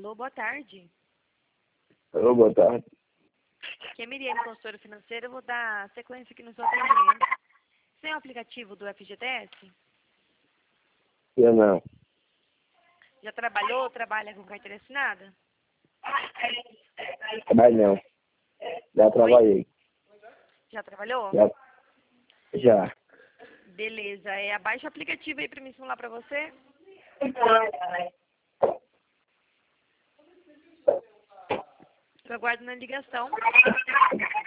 Alô, boa tarde. Alô, boa tarde. Aqui é Miriane, consultora financeira. Eu vou dar sequência aqui no seu atendimento. Você tem o aplicativo do FGTS? Eu não. Já trabalhou ou trabalha com carteira assinada? Trabalho não. Já trabalhei. Já trabalhou? Já. Beleza. Abaixa o aplicativo aí para mim simular para você. Eu aguardo na ligação.